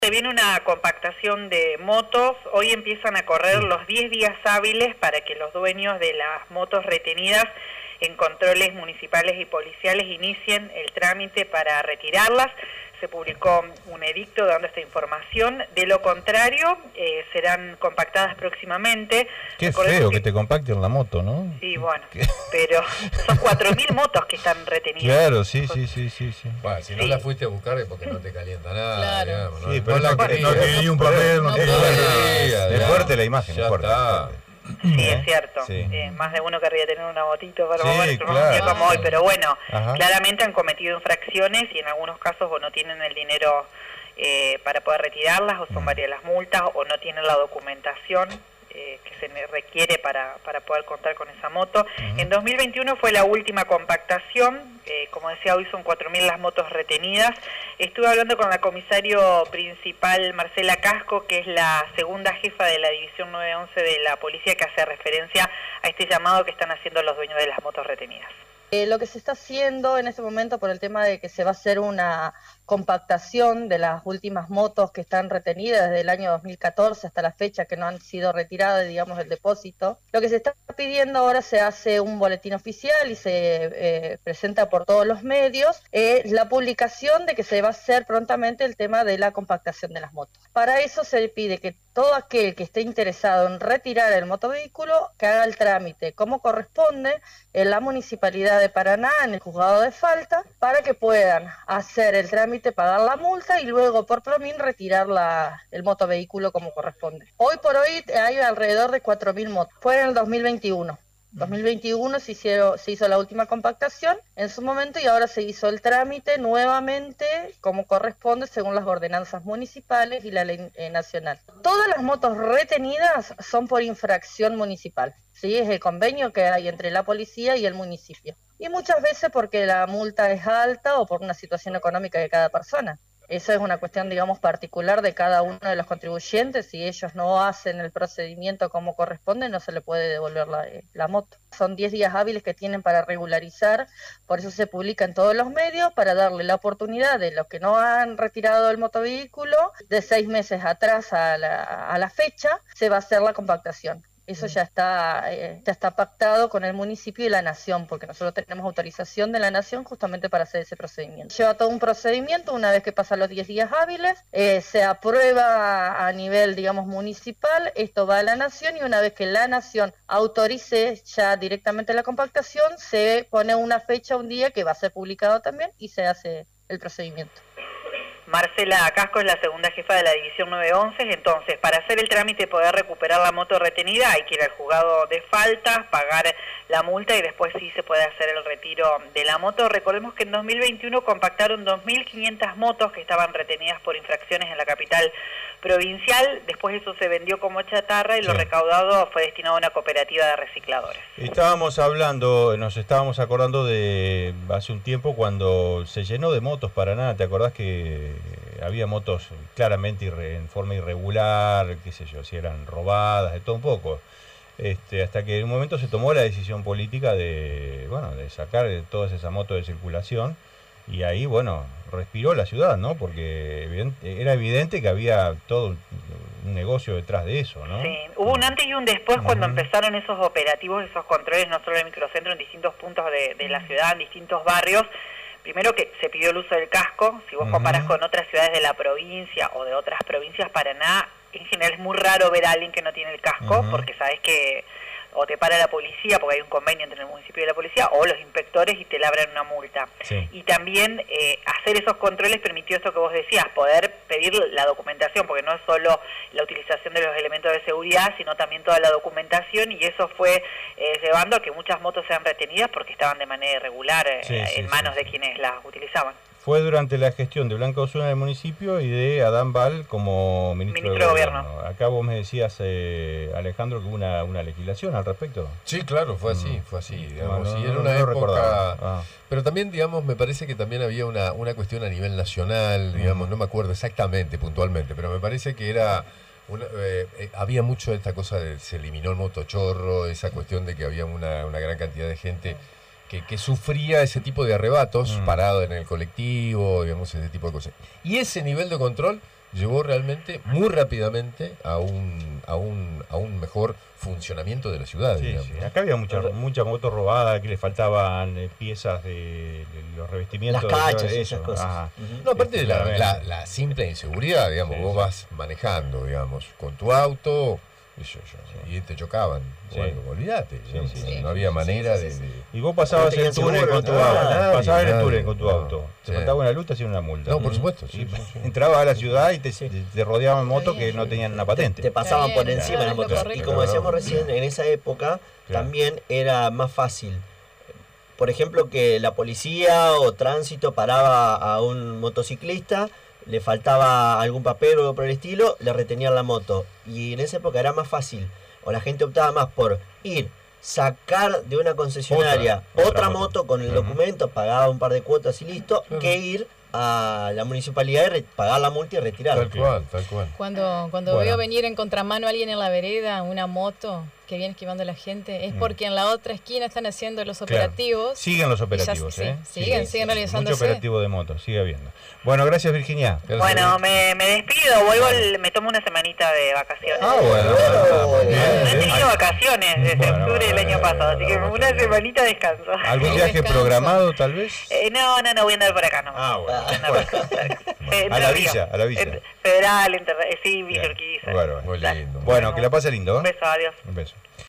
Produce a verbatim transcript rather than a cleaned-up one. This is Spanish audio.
Se viene una compactación de motos. Hoy empiezan a correr los diez días hábiles para que los dueños de las motos retenidas en controles municipales y policiales inicien el trámite para retirarlas. Se publicó un edicto dando esta información. De lo contrario, eh, serán compactadas próximamente. Qué Recordemos feo que... que te compacten la moto, ¿no? Sí, bueno, ¿Qué? pero son cuatro mil motos que están retenidas. Claro, sí, sí, sí, sí. sí. Bueno, si no sí. la fuiste a buscar es porque no te calienta nada. Claro. Digamos, ¿no? Sí, pero no, no, la no, no tiene ni un papel, no, no tiene nada. Es fuerte la imagen, ya es fuerte. Está. Sí, es cierto. Sí. Eh, más de uno querría tener una motito para sí, mover claro. un día como hoy, pero bueno, Ajá. claramente han cometido infracciones y en algunos casos o no tienen el dinero eh, para poder retirarlas, o son mm. varias las multas, o no tienen la documentación eh, que se requiere para, para poder contar con esa moto. Uh-huh. En dos mil veintiuno fue la última compactación, eh, como decía, hoy son cuatro mil las motos retenidas. Estuve hablando con la comisario principal Marcela Casco, que es la segunda jefa de la División nueve once de la Policía, que hace referencia a este llamado que están haciendo los dueños de las motos retenidas. Eh, lo que se está haciendo en este momento por el tema de que se va a hacer una compactación de las últimas motos que están retenidas desde el año dos mil catorce hasta la fecha, que no han sido retiradas, digamos, del depósito. Lo que se está pidiendo ahora, se hace un boletín oficial y se eh, presenta por todos los medios, eh, la publicación de que se va a hacer prontamente el tema de la compactación de las motos. Para eso se le pide que todo aquel que esté interesado en retirar el motovehículo, que haga el trámite como corresponde en la Municipalidad de Paraná, en el juzgado de falta, para que puedan hacer el trámite, pagar la multa y luego por PROMIN retirar la, el motovehículo como corresponde. Hoy por hoy hay alrededor de cuatro mil motos. Fue en el dos mil veintiuno. dos mil veintiuno se, hicieron, se hizo la última compactación en su momento y ahora se hizo el trámite nuevamente como corresponde según las ordenanzas municipales y la ley eh, nacional. Todas las motos retenidas son por infracción municipal, ¿sí? Es el convenio que hay entre la policía y el municipio. Y muchas veces porque la multa es alta o por una situación económica de cada persona. Eso es una cuestión, digamos, particular de cada uno de los contribuyentes. Si ellos no hacen el procedimiento como corresponde, no se le puede devolver la, la moto. Son diez días hábiles que tienen para regularizar, por eso se publica en todos los medios, para darle la oportunidad de los que no han retirado el motovehículo, de seis meses atrás a la, a la fecha, se va a hacer la compactación. Eso ya está, eh, ya está pactado con el municipio y la nación, porque nosotros tenemos autorización de la nación justamente para hacer ese procedimiento. Lleva todo un procedimiento, una vez que pasan los diez días hábiles, eh, se aprueba a nivel, digamos, municipal, esto va a la nación y una vez que la nación autorice ya directamente la compactación, se pone una fecha, un día que va a ser publicado también y se hace el procedimiento. Marcela Casco es la segunda jefa de la División nueve once, entonces para hacer el trámite y poder recuperar la moto retenida hay que ir al juzgado de faltas, pagar la multa y después sí se puede hacer el retiro de la moto. Recordemos que en dos mil veintiuno compactaron dos mil quinientas motos que estaban retenidas por infracciones en la capital provincial, después eso se vendió como chatarra y sí. Lo recaudado fue destinado a una cooperativa de recicladores. Estábamos hablando, nos estábamos acordando de hace un tiempo cuando se llenó de motos Paraná, ¿te acordás que había motos claramente irre, en forma irregular, qué sé yo, si eran robadas, de todo un poco? Este, hasta que en un momento se tomó la decisión política de, bueno, de sacar todas esas motos de circulación y ahí, bueno, respiró la ciudad, ¿no? Porque evidente, era evidente que había todo un negocio detrás de eso, ¿no? Sí, hubo un antes y un después uh-huh. cuando empezaron esos operativos, esos controles, no solo en el microcentro, en distintos puntos de, de la ciudad, en distintos barrios. Primero que se pidió el uso del casco. Si vos uh-huh. comparás con otras ciudades de la provincia o de otras provincias, Paraná, en general es muy raro ver a alguien que no tiene el casco, uh-huh. porque sabes que o te para la policía, porque hay un convenio entre el municipio y la policía, o los inspectores y te labran una multa. Sí. Y también eh, hacer esos controles permitió esto que vos decías, poder pedir la documentación, porque no es solo la utilización de los elementos de seguridad, sino también toda la documentación, y eso fue eh, llevando a que muchas motos sean retenidas porque estaban de manera irregular eh, sí, sí, en manos sí, de quienes las utilizaban. Fue durante la gestión de Blanca Osuna del municipio y de Adán Bal como ministro, ministro de gobierno. gobierno. Acá vos me decías, eh, Alejandro, que hubo una, una legislación al respecto. Sí, claro, fue así, mm. fue así. Digamos, no, no, y era no, una no época... Ah. Pero también, digamos, me parece que también había una, una cuestión a nivel nacional, digamos, mm. no me acuerdo exactamente, puntualmente, pero me parece que era... Una, eh, eh, había mucho de esta cosa de se eliminó el motochorro, esa cuestión de que había una, una gran cantidad de gente... Que, que sufría ese tipo de arrebatos, mm. parado en el colectivo, digamos, ese tipo de cosas. Y ese nivel de control llevó realmente muy rápidamente a un, a un, a un mejor funcionamiento de la ciudad. Sí, digamos, sí. ¿no? Acá había mucha, mucha moto robada, que le faltaban eh, piezas de, de los revestimientos. Las cachas de y eso. esas cosas. Ajá. Ujú. No, aparte de la, Claramente. la, la simple inseguridad, digamos, Sí, vos sí. vas manejando, digamos, con tu auto, y, yo, yo, Sí. y te chocaban. Sí. Bueno, olvídate, digamos, sí, sí. no había manera Sí, de... sí, sí. de- Y vos pasabas No tenían el túnel seguro, con tu nada, auto. nadie, Pasabas el nadie, túnel con tu no. auto. Te Sí. faltaba una luz, te hacían una multa. No, por supuesto, sí, Y sí, sí. entrabas a la ciudad y te, Sí. te, te rodeaban motos que no tenían una patente. Te pasaban Está por bien, encima claro, las es lo motos. Y correcto. como decíamos recién, en esa época Claro. también era más fácil. Por ejemplo, que la policía o tránsito paraba a un motociclista, le faltaba algún papel o algo por el estilo, le retenían la moto. Y en esa época era más fácil. O la gente optaba más por ir, sacar de una concesionaria Otra, otra, otra moto, moto. con el Ujú. documento, pagaba un par de cuotas y listo, Claro. que ir a la municipalidad y re- pagar la multa y retirarla. Tal cual, tal cual. Cuando, cuando Bueno. veo venir en contramano a alguien en la vereda, una moto que viene esquivando a la gente, es Mm. porque en la otra esquina están haciendo los Claro. operativos. Siguen los Y ya- operativos, sí, ¿eh? siguen, siguen Mucho realizándose. operativo de motos, sigue habiendo. Bueno, gracias Virginia. Gracias. Bueno, me, me despido, vuelvo, el- me tomo una semanita de vacaciones. Ah, bueno. Bueno, muy bien, No he bien. tenido vacaciones desde Bueno, octubre del bueno, año pasado, así que bueno, una bueno. semanita de descanso. ¿Algún Sí, viaje descanso. programado tal vez? Eh, no, no, no, voy a andar por acá nomás. Ah, bueno. Voy a andar por acá, cerca. Eh, A la Entre villa, Ríos. a la villa. Entre- Federal, entre, eh, sí, Villa Bien. Urquiza. Bueno, bueno. Muy lindo. Bueno, que la pase lindo. Un ¿eh? beso, adiós. Un beso.